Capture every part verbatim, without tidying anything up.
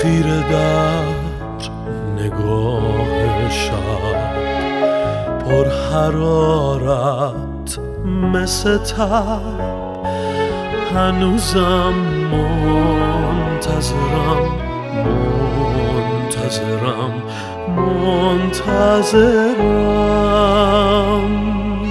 خیره در نگاه شب، پر حرارت مثل تب، هنوزم منتظرم منتظرم منتظرم.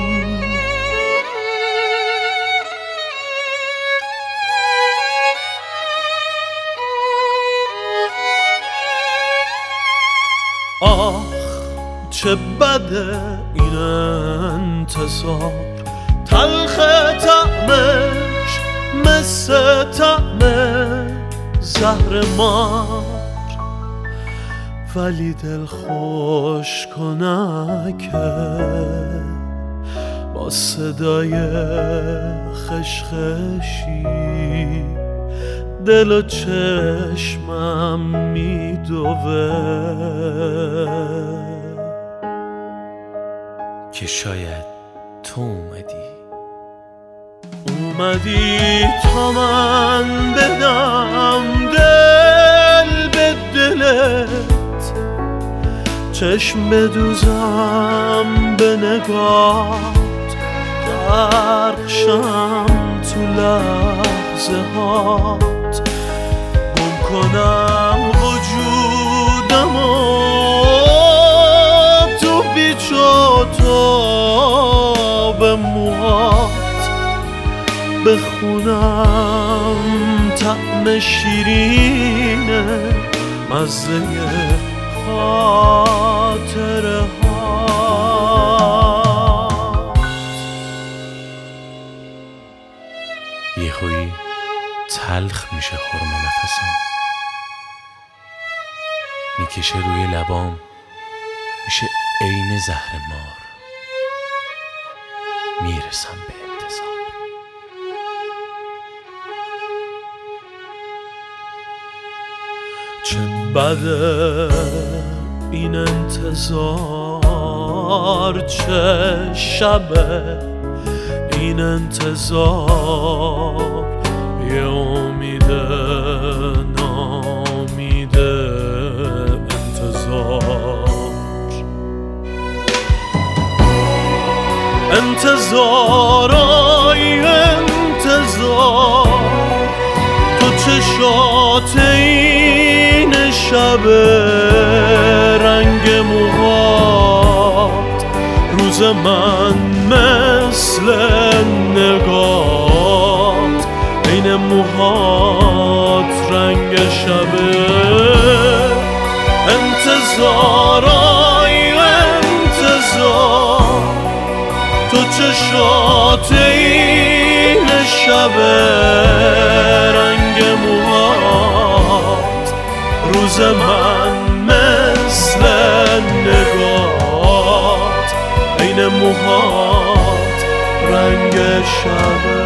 آخ چه بده این انتظار، تلخ طعمش مثل طعم زهر مار، ولی دل خوش کنکه با صدای خشخشی دل و چشمم میدوه، که شاید تو اومدی اومدی تا من بدم دل به دلت، چشم بدوزم به نگات، غرق شم تو لحظه هات، گم کنم وجودمو تو پیچ و تاب موهات، بخونم طعم شیرینه مزه خاطره هات. یهویی تلخ میشه خرم نفسم، میکشه روی لبام، میشه عین زهر مار، میرسم به انتظار. چه بده این انتظار، چه شبه این انتظار، یه امید نامیده انتظار، انتظارای انتظار، تو چشات این شب، رنگ موهات، روز من مثل نگات، این موهات رنگ شبه، انتظارای انتظار، تو چشات این شب، رنگ موهات، روز من مثل نگات، این موهات رنگ شبه.